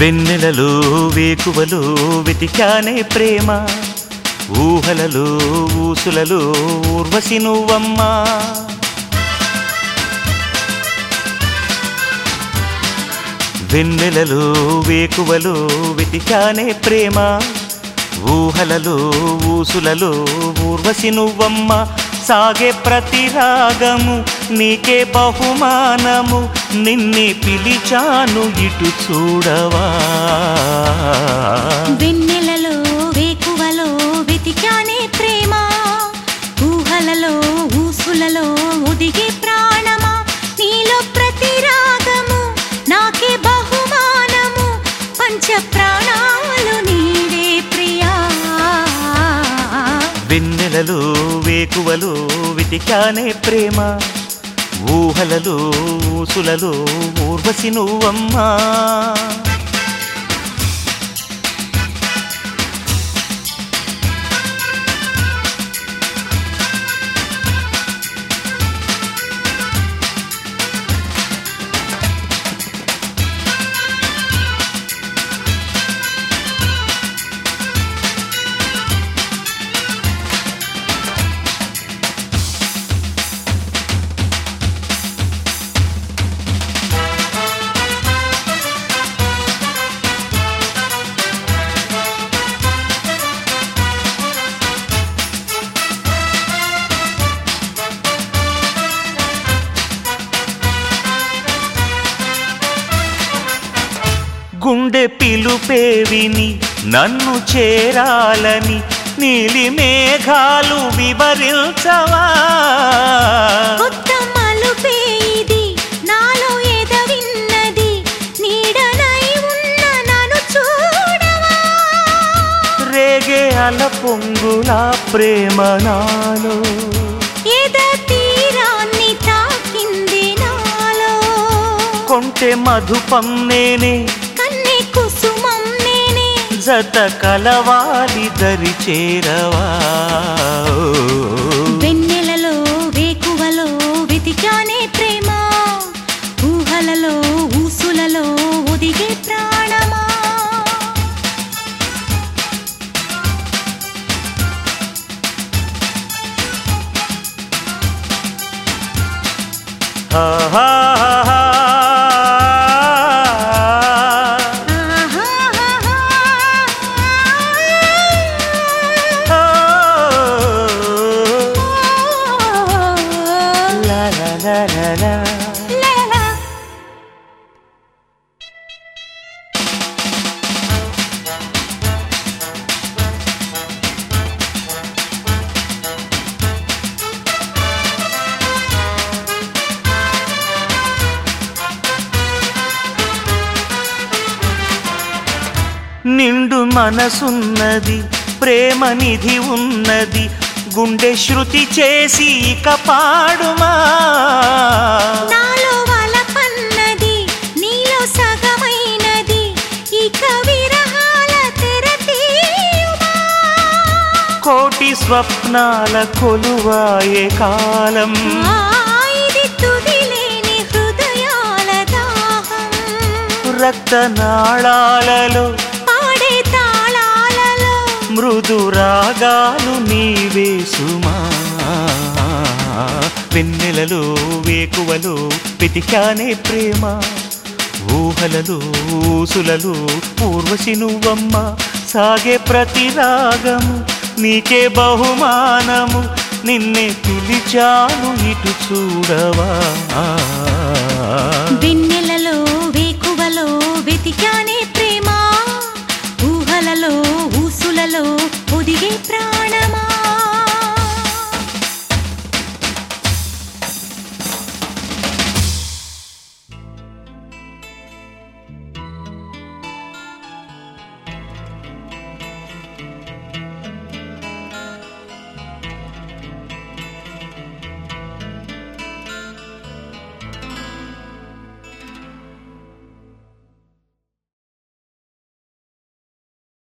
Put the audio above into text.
వెన్నెలలో వేకువలో వెతికానే ప్రేమ, ఊహలలో ఊసులలో ఊర్వశి నువ్వమ్మా. వెన్నెలలో వేకువలో వెతికానే ప్రేమ, ఊహలలో ఊసులలో ఊర్వశి నువ్వమ్మా. సాగే ప్రతి రాగము నీకే బహుమానము, నిన్నే పిలిచాను ఇటు చూడవా. వెన్నెలలో వేకువలో వెతికానే ప్రేమ, ఊహలలో ఊసులలో ఒదిగే ప్రాణమా. నీలో ప్రతి రాగము నాకే బహుమానము, పంచ ప్రాణాలు నీవే ప్రియా. వెన్నెలలో వేకువలో వెతికానే ప్రేమ, ఊహలలో ఊసులలో ఊర్వశి నువ్వమ్మా. గుండె పిలుపే విని నన్ను చేరాలని నీలి మేఘాలు వివరించవా. కొత్త మలుపే ఇది నాలో ఎదవిన్నది, నీడనై ఉన్న నన్ను చూడవా. రేగే అల పొంగులా ప్రేమ నాలో, ఎద తీరాన్ని తాకింది నాలో. కొంటె మధుపం నేనే, కన్నె కుసుమం నేనే, జత కలవాలి దరి చేరవా. వెన్నెలలో వేకువలో వెతికానే ప్రేమ, ఊహలలో ఊసులలో ఒదిగే ప్రాణమా. ఆహా నిండు మనసున్నది, ప్రేమ నిధి ఉన్నది, గుండె శృతి చేసి ఇక పాడుమా. నాలో వలపన్నది నీలో సగమైనది, ఇక విరహాల తెర తీయుమా. కోటి స్వప్నాల కొలువాయే కాలం, ఇది తుదిలేని హృదయాల దాహం. రక్తనాళాలలో పాడే తాళాలలో మృదు రాగాలు నీవే సుమా. వెన్నెలలో వేకువలో వెతికానే ప్రేమ, ఊహలలో ఊసులలో ఊర్వశి నువ్వమ్మా. సాగే ప్రతి రాగము నీకే బహుమానము, నిన్నే పిలిచాను ఇటు చూడవా. వెన్నెలలో వేకువలో వెతికానే ప్రేమ, ఊహలలో ఊసులలో ఒదిగే ప్రాణమా.